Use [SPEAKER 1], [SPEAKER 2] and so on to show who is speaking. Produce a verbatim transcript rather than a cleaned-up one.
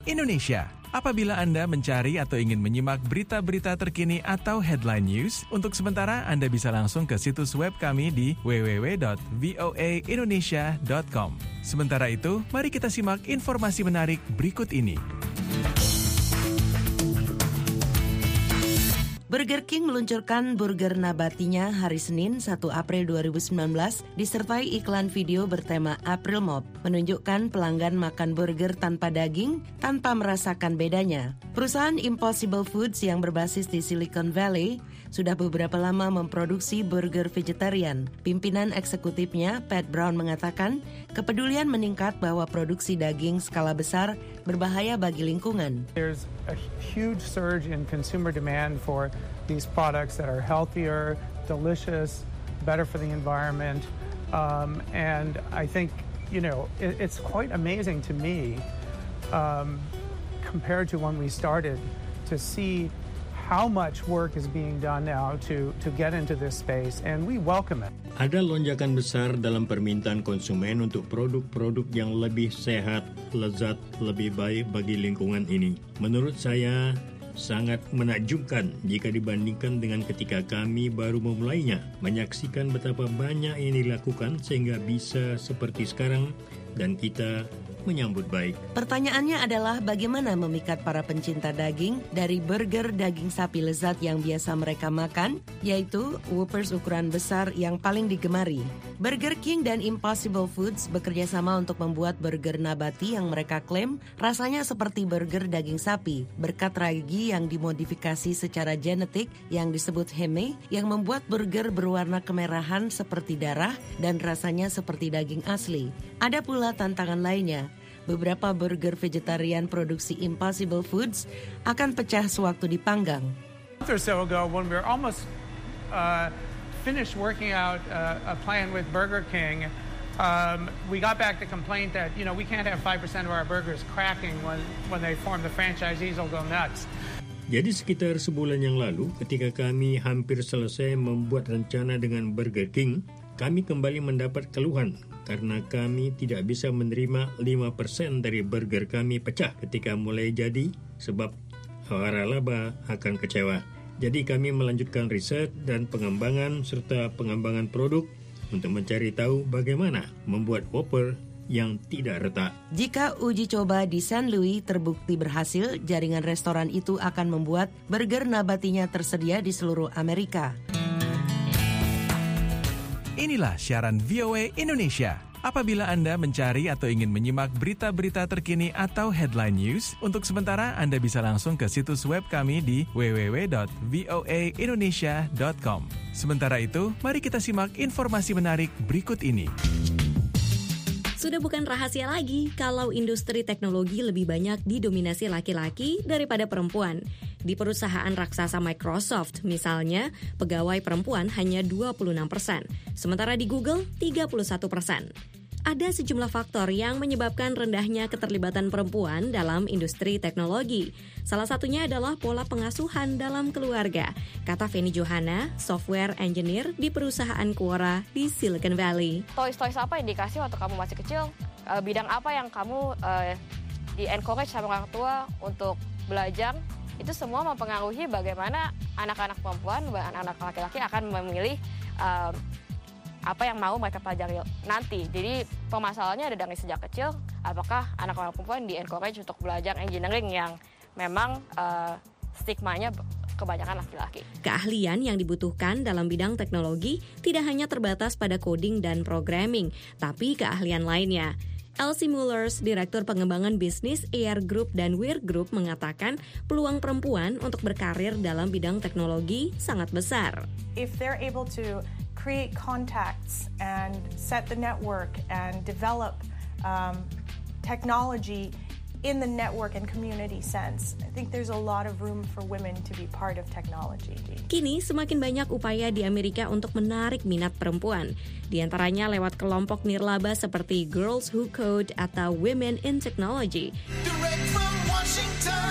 [SPEAKER 1] Indonesia. Apabila Anda mencari atau ingin menyimak berita-berita terkini atau headline news, untuk sementara Anda bisa langsung ke situs web kami di w w w dot voa indonesia dot com. Sementara itu, mari kita simak informasi menarik berikut ini.
[SPEAKER 2] Burger King meluncurkan burger nabatinya hari Senin satu April dua ribu sembilan belas disertai iklan video bertema April Mop, menunjukkan pelanggan makan burger tanpa daging tanpa merasakan bedanya. Perusahaan Impossible Foods yang berbasis di Silicon Valley sudah beberapa lama memproduksi burger vegetarian. Pimpinan eksekutifnya, Pat Brown, mengatakan kepedulian meningkat bahwa produksi daging skala besar berbahaya bagi lingkungan.
[SPEAKER 3] There's a huge surge in consumer demand for these products that are healthier, delicious, better for the environment. Um, and I think, you know, it, it's quite amazing to me um, compared to when we started to see how much work is being done now to, to get into this space, and we welcome it.
[SPEAKER 4] Ada lonjakan besar dalam permintaan konsumen untuk produk-produk yang lebih sehat, lezat, lebih baik bagi lingkungan ini. Menurut saya, sangat menakjubkan jika dibandingkan dengan ketika kami baru memulainya. Menyaksikan betapa banyak yang dilakukan sehingga bisa seperti sekarang dan kita menyambut baik.
[SPEAKER 2] Pertanyaannya adalah bagaimana memikat para pencinta daging dari burger daging sapi lezat yang biasa mereka makan, yaitu Whoppers ukuran besar yang paling digemari. Burger King dan Impossible Foods bekerja sama untuk membuat burger nabati yang mereka klaim rasanya seperti burger daging sapi, berkat ragi yang dimodifikasi secara genetik yang disebut heme, yang membuat burger berwarna kemerahan seperti darah dan rasanya seperti daging asli. Ada pula tantangan lainnya. Beberapa burger vegetarian produksi Impossible Foods akan pecah sewaktu dipanggang.
[SPEAKER 3] A month or so ago, when we were almost uh, finished working out uh, a plan with Burger King, um, we got back the complaint that, you know, we can't have five percent of our burgers cracking when, when they form, the franchisees will go nuts.
[SPEAKER 4] Jadi sekitar sebulan yang lalu, ketika kami hampir selesai membuat rencana dengan Burger King, kami kembali mendapat keluhan karena kami tidak bisa menerima lima persen dari burger kami pecah ketika mulai jadi sebab waralaba akan kecewa. Jadi kami melanjutkan riset dan pengembangan serta pengembangan produk untuk mencari tahu bagaimana membuat Whopper yang tidak retak.
[SPEAKER 2] Jika uji coba di Saint Louis terbukti berhasil, jaringan restoran itu akan membuat burger nabatinya tersedia di seluruh Amerika.
[SPEAKER 1] Inilah siaran V O A Indonesia. Apabila Anda mencari atau ingin menyimak berita-berita terkini atau headline news, untuk sementara Anda bisa langsung ke situs web kami di w w w dot voa indonesia dot com. Sementara itu, mari kita simak informasi menarik berikut ini.
[SPEAKER 5] Sudah bukan rahasia lagi kalau industri teknologi lebih banyak didominasi laki-laki daripada perempuan. Di perusahaan raksasa Microsoft, misalnya, pegawai perempuan hanya dua puluh enam persen, sementara di Google tiga puluh satu persen. Ada sejumlah faktor yang menyebabkan rendahnya keterlibatan perempuan dalam industri teknologi. Salah satunya adalah pola pengasuhan dalam keluarga, kata Feni Johana, software engineer di perusahaan Quora di Silicon Valley.
[SPEAKER 6] Toys-toys apa yang dikasih waktu kamu masih kecil? Uh, bidang apa yang kamu uh, di-encourage sama orang tua untuk belajar? Itu semua mempengaruhi bagaimana anak-anak perempuan dan anak-anak laki-laki akan memilih uh, apa yang mau mereka pelajari nanti. Jadi permasalahannya ada dari sejak kecil, apakah anak-anak perempuan di-encourage untuk belajar engineering yang memang uh, stigmanya kebanyakan laki-laki.
[SPEAKER 5] Keahlian yang dibutuhkan dalam bidang teknologi tidak hanya terbatas pada coding dan programming, tapi keahlian lainnya. Elsie Mullers, Direktur Pengembangan Bisnis A R Group dan Weir Group, mengatakan peluang perempuan untuk berkarir dalam bidang teknologi sangat besar.
[SPEAKER 7] If they're able to create contacts and set the network and develop um, technology in the network and community sense, I think there's a lot of room for women to be part of technology.
[SPEAKER 5] Kini semakin banyak upaya di Amerika untuk menarik minat perempuan, di antaranya lewat kelompok nirlaba seperti Girls Who Code atau Women in Technology.
[SPEAKER 8] Direct from Washington.